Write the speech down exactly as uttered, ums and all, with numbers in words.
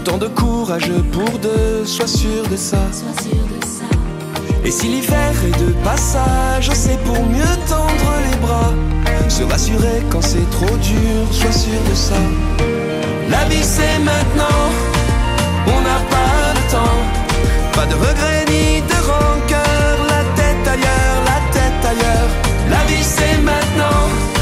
Autant de courage pour deux, sois sûr de ça. Et si l'hiver est de passage, c'est pour mieux tendre les bras. Se rassurer quand c'est trop dur, sois sûr de ça. La vie c'est maintenant, on n'a pas le temps. Pas de regrets ni de rancœur, la tête ailleurs, la tête ailleurs. La vie c'est maintenant.